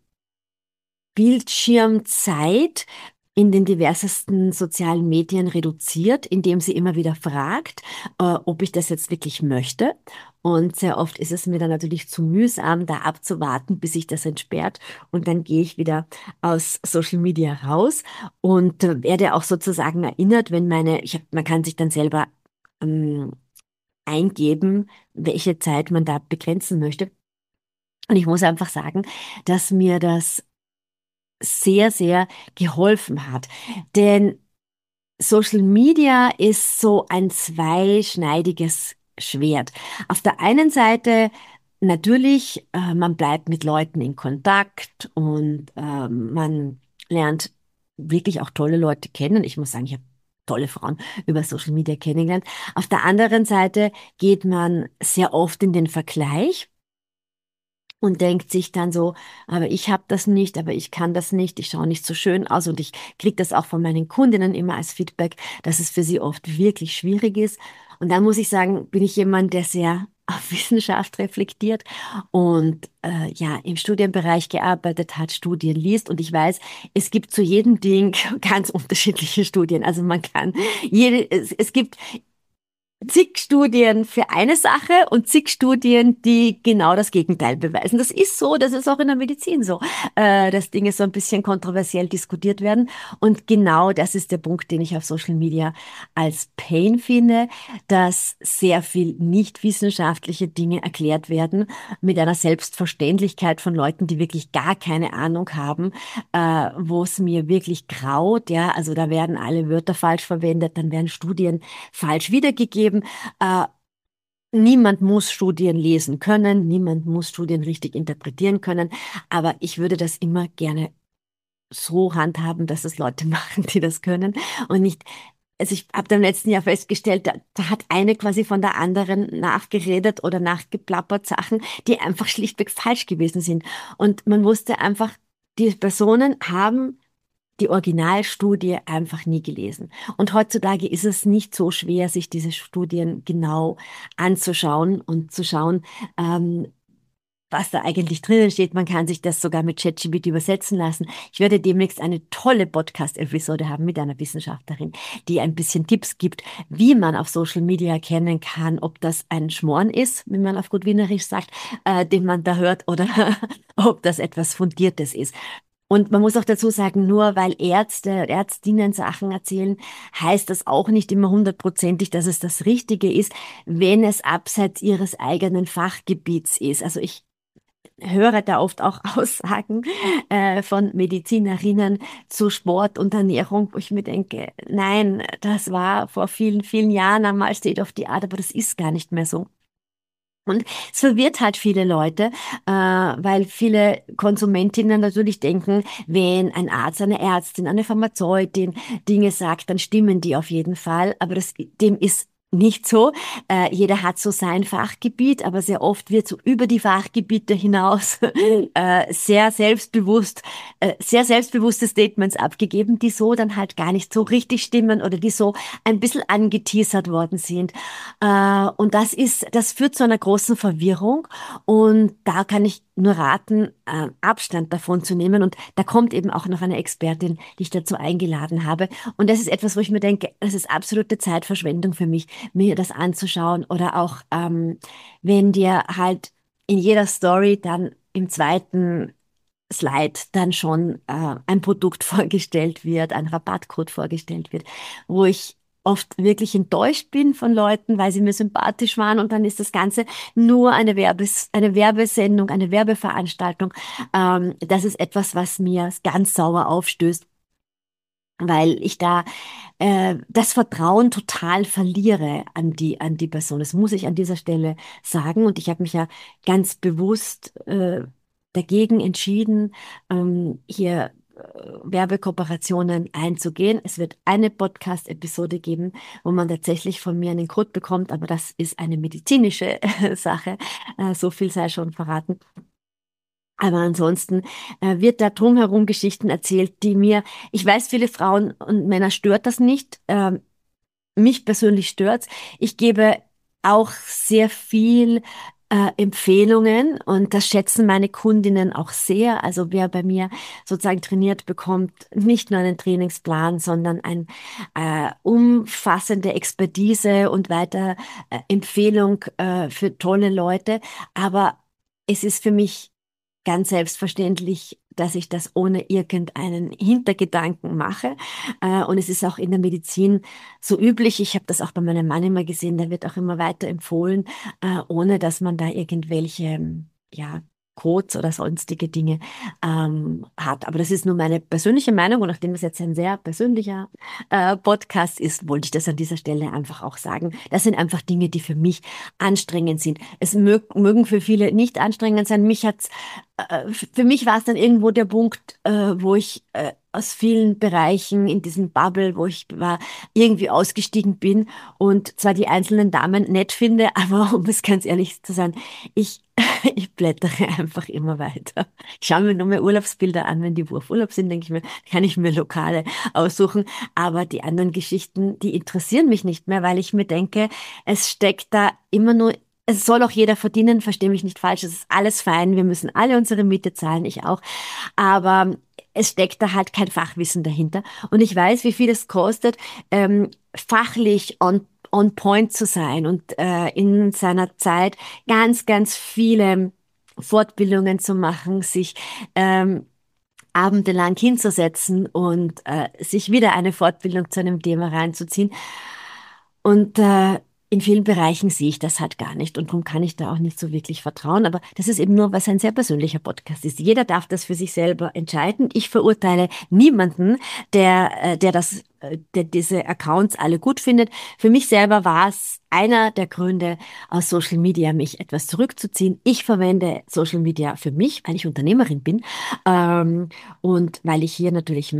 Bildschirmzeit in den diversesten sozialen Medien reduziert, indem sie immer wieder fragt, ob ich das jetzt wirklich möchte. Und sehr oft ist es mir dann natürlich zu mühsam, da abzuwarten, bis sich das entsperrt. Und dann gehe ich wieder aus Social Media raus und werde auch sozusagen erinnert, man kann sich dann selber ähm, eingeben, welche Zeit man da begrenzen möchte. Und ich muss einfach sagen, dass mir das sehr geholfen hat. Denn Social Media ist so ein zweischneidiges Schwert. Auf der einen Seite natürlich, man bleibt mit Leuten in Kontakt und man lernt wirklich auch tolle Leute kennen. Ich muss sagen, ich habe tolle Frauen über Social Media kennengelernt. Auf der anderen Seite geht man sehr oft in den Vergleich und denkt sich dann so, aber ich habe das nicht, aber ich kann das nicht, ich schaue nicht so schön aus und ich kriege das auch von meinen Kundinnen immer als Feedback, dass es für sie oft wirklich schwierig ist. Und dann muss ich sagen, bin ich jemand, der sehr auf Wissenschaft reflektiert und ja im Studienbereich gearbeitet hat, Studien liest und ich weiß, es gibt zu jedem Ding ganz unterschiedliche Studien. Also man kann es gibt zig Studien für eine Sache und zig Studien, die genau das Gegenteil beweisen. Das ist so, das ist auch in der Medizin so, dass Dinge so ein bisschen kontroversiell diskutiert werden. Und genau das ist der Punkt, den ich auf Social Media als Pain finde, dass sehr viel nicht wissenschaftliche Dinge erklärt werden mit einer Selbstverständlichkeit von Leuten, die wirklich gar keine Ahnung haben, wo es mir wirklich graut. Ja, also da werden alle Wörter falsch verwendet, dann werden Studien falsch wiedergegeben. Äh, Niemand muss Studien lesen können, niemand muss Studien richtig interpretieren können, aber ich würde das immer gerne so handhaben, dass es Leute machen, die das können und nicht. Also ich habe im letzten Jahr festgestellt, da hat eine quasi von der anderen nachgeredet oder nachgeplappert Sachen, die einfach schlichtweg falsch gewesen sind. Und man wusste einfach, die Personen haben die Originalstudie einfach nie gelesen. Und heutzutage ist es nicht so schwer, sich diese Studien genau anzuschauen und zu schauen, was da eigentlich drinnen steht. Man kann sich das sogar mit ChatGPT übersetzen lassen. Ich werde demnächst eine tolle Podcast-Episode haben mit einer Wissenschaftlerin, die ein bisschen Tipps gibt, wie man auf Social Media erkennen kann, ob das ein Schmoren ist, wie man auf gut Wienerisch sagt, den man da hört, oder ob das etwas Fundiertes ist. Und man muss auch dazu sagen, nur weil Ärzte, Ärztinnen Sachen erzählen, heißt das auch nicht immer hundertprozentig, dass es das Richtige ist, wenn es abseits ihres eigenen Fachgebiets ist. Also ich höre da oft auch Aussagen von Medizinerinnen zu Sport und Ernährung, wo ich mir denke, nein, das war vor vielen, vielen Jahren einmal State of the Art, aber das ist gar nicht mehr so. Und es verwirrt halt viele Leute, weil viele Konsumentinnen natürlich denken, wenn ein Arzt, eine Ärztin, eine Pharmazeutin Dinge sagt, dann stimmen die auf jeden Fall. Aber dem ist nicht so. Jeder hat so sein Fachgebiet, aber sehr oft wird so über die Fachgebiete hinaus sehr selbstbewusste Statements abgegeben, die so dann halt gar nicht so richtig stimmen oder die so ein bisschen angeteasert worden sind. Und das führt zu einer großen Verwirrung. Und da kann ich nur raten, Abstand davon zu nehmen. Und da kommt eben auch noch eine Expertin, die ich dazu eingeladen habe. Und das ist etwas, wo ich mir denke, das ist absolute Zeitverschwendung für mich, mir das anzuschauen. Oder auch, wenn dir halt in jeder Story dann im zweiten Slide dann schon ein Produkt vorgestellt wird, ein Rabattcode vorgestellt wird, wo ich oft wirklich enttäuscht bin von Leuten, weil sie mir sympathisch waren und dann ist das Ganze nur eine Werbesendung, eine Werbeveranstaltung. Das ist etwas, was mir ganz sauer aufstößt, weil ich da das Vertrauen total verliere an die Person. Das muss ich an dieser Stelle sagen. Und ich habe mich ja ganz bewusst dagegen entschieden, hier Werbekooperationen einzugehen. Es wird eine Podcast-Episode geben, wo man tatsächlich von mir einen Code bekommt, aber das ist eine medizinische Sache. So viel sei schon verraten. Aber ansonsten wird da drumherum Geschichten erzählt, die mir, ich weiß, viele Frauen und Männer stört das nicht. Mich persönlich stört's. Ich gebe auch sehr viel Empfehlungen und das schätzen meine Kundinnen auch sehr. Also wer bei mir sozusagen trainiert, bekommt nicht nur einen Trainingsplan, sondern ein umfassende Expertise und weiter Empfehlung für tolle Leute. Aber es ist für mich ganz selbstverständlich, dass ich das ohne irgendeinen Hintergedanken mache. Und es ist auch in der Medizin so üblich. Ich habe das auch bei meinem Mann immer gesehen, der wird auch immer weiter empfohlen, ohne dass man da irgendwelche, ja, Codes oder sonstige Dinge hat. Aber das ist nur meine persönliche Meinung und nachdem das jetzt ein sehr persönlicher Podcast ist, wollte ich das an dieser Stelle einfach auch sagen. Das sind einfach Dinge, die für mich anstrengend sind. Es mögen für viele nicht anstrengend sein. Für mich war es dann irgendwo der Punkt, wo ich aus vielen Bereichen in diesem Bubble, wo ich war, irgendwie ausgestiegen bin und zwar die einzelnen Damen nett finde, aber um es ganz ehrlich zu sein, ich, ich blättere einfach immer weiter. Ich schaue mir nur mehr Urlaubsbilder an, wenn die auf Urlaub sind, denke ich mir, kann ich mir Lokale aussuchen, aber die anderen Geschichten, die interessieren mich nicht mehr, weil ich mir denke, es steckt da immer nur. Es soll auch jeder verdienen, verstehe mich nicht falsch, es ist alles fein, wir müssen alle unsere Miete zahlen, ich auch, aber es steckt da halt kein Fachwissen dahinter und ich weiß, wie viel es kostet, fachlich on point zu sein und in seiner Zeit ganz, ganz viele Fortbildungen zu machen, sich abendelang hinzusetzen und sich wieder eine Fortbildung zu einem Thema reinzuziehen. Und in vielen Bereichen sehe ich das halt gar nicht und darum kann ich da auch nicht so wirklich vertrauen. Aber das ist eben nur, was ein sehr persönlicher Podcast ist. Jeder darf das für sich selber entscheiden. Ich verurteile niemanden, der diese Accounts alle gut findet. Für mich selber war es einer der Gründe, aus Social Media mich etwas zurückzuziehen. Ich verwende Social Media für mich, weil ich Unternehmerin bin und weil ich hier natürlich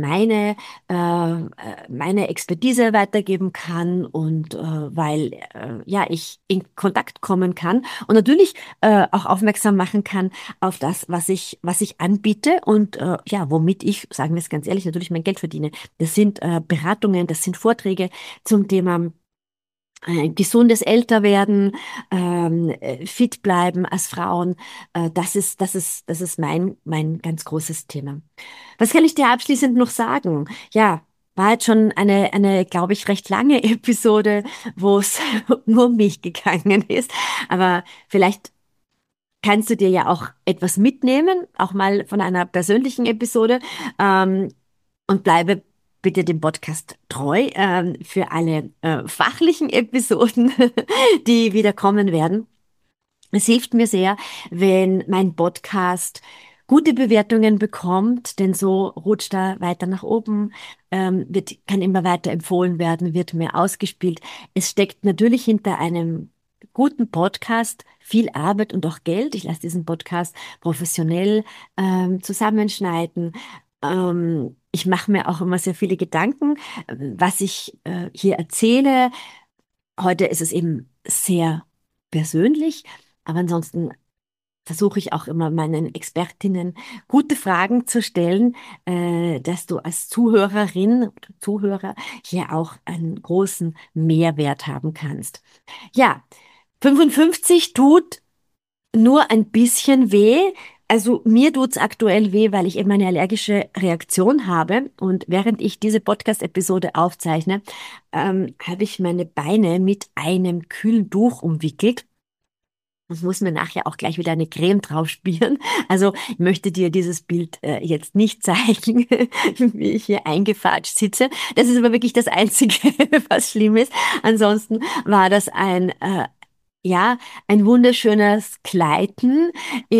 meine Expertise weitergeben kann und weil ja ich in Kontakt kommen kann und natürlich auch aufmerksam machen kann auf das, was ich anbiete und ja, womit ich, sagen wir es ganz ehrlich, natürlich mein Geld verdiene. Das sind Beratungen, das sind Vorträge zum Thema gesundes Älterwerden, fit bleiben als Frauen, das ist mein ganz großes Thema. Was kann ich dir abschließend noch sagen? Ja, war jetzt schon eine, glaube ich, recht lange Episode, wo es nur um mich gegangen ist. Aber vielleicht kannst du dir ja auch etwas mitnehmen, auch mal von einer persönlichen Episode, ähm, und bleibe bitte dem Podcast treu, für alle fachlichen Episoden, die wieder kommen werden. Es hilft mir sehr, wenn mein Podcast gute Bewertungen bekommt, denn so rutscht er weiter nach oben, kann immer weiter empfohlen werden, wird mehr ausgespielt. Es steckt natürlich hinter einem guten Podcast viel Arbeit und auch Geld. Ich lasse diesen Podcast professionell zusammenschneiden. Ich mache mir auch immer sehr viele Gedanken, was ich hier erzähle. Heute ist es eben sehr persönlich, aber ansonsten versuche ich auch immer meinen Expertinnen gute Fragen zu stellen, dass du als Zuhörerin oder Zuhörer hier auch einen großen Mehrwert haben kannst. Ja, 55 tut nur ein bisschen weh. Also mir tut's aktuell weh, weil ich eben eine allergische Reaktion habe. Und während ich diese Podcast-Episode aufzeichne, habe ich meine Beine mit einem kühlen Tuch umwickelt. Ich muss mir nachher auch gleich wieder eine Creme drauf spielen. Also ich möchte dir dieses Bild jetzt nicht zeigen, wie ich hier eingefatscht sitze. Das ist aber wirklich das Einzige, was schlimm ist. Ansonsten war das ja, ein wunderschönes Gleiten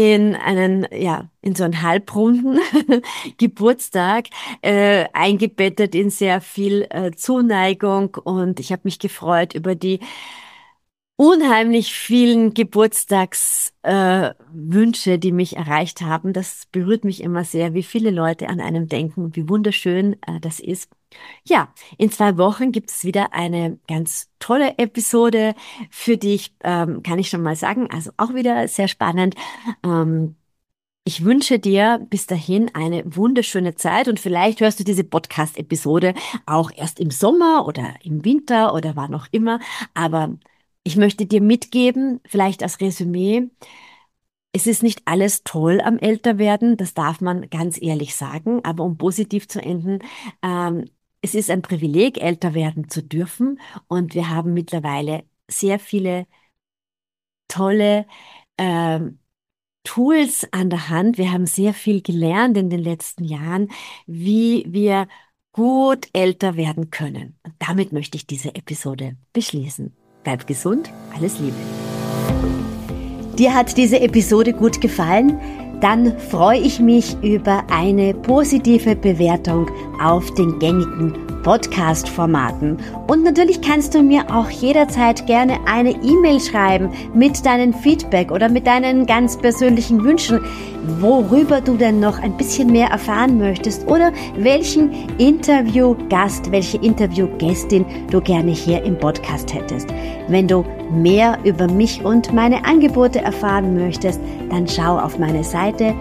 in so einen halbrunden Geburtstag, eingebettet in sehr viel Zuneigung und ich habe mich gefreut über die unheimlich vielen Geburtstagswünsche, Wünsche, die mich erreicht haben. Das berührt mich immer sehr, wie viele Leute an einem denken und wie wunderschön das ist. Ja, in 2 Wochen gibt es wieder eine ganz tolle Episode für dich, kann ich schon mal sagen. Also auch wieder sehr spannend. Ich wünsche dir bis dahin eine wunderschöne Zeit und vielleicht hörst du diese Podcast-Episode auch erst im Sommer oder im Winter oder wann auch immer. Aber ich möchte dir mitgeben, vielleicht als Resümee, es ist nicht alles toll am Älterwerden, das darf man ganz ehrlich sagen, aber um positiv zu enden, es ist ein Privileg, älter werden zu dürfen und wir haben mittlerweile sehr viele tolle ähm, Tools an der Hand. Wir haben sehr viel gelernt in den letzten Jahren, wie wir gut älter werden können. Und damit möchte ich diese Episode beschließen. Bleib gesund, alles Liebe. Dir hat diese Episode gut gefallen? dann freue ich mich über eine positive Bewertung auf den gängigen Podcast-Formaten. Und natürlich kannst du mir auch jederzeit gerne eine E-Mail schreiben mit deinem Feedback oder mit deinen ganz persönlichen Wünschen, worüber du denn noch ein bisschen mehr erfahren möchtest oder welchen Interviewgast, welche Interviewgästin du gerne hier im Podcast hättest. Wenn du mehr über mich und meine Angebote erfahren möchtest, dann schau auf meine Seite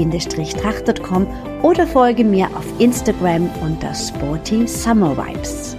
www.beatrice-trach.com oder folge mir auf Instagram unter Sporty Summer Vibes.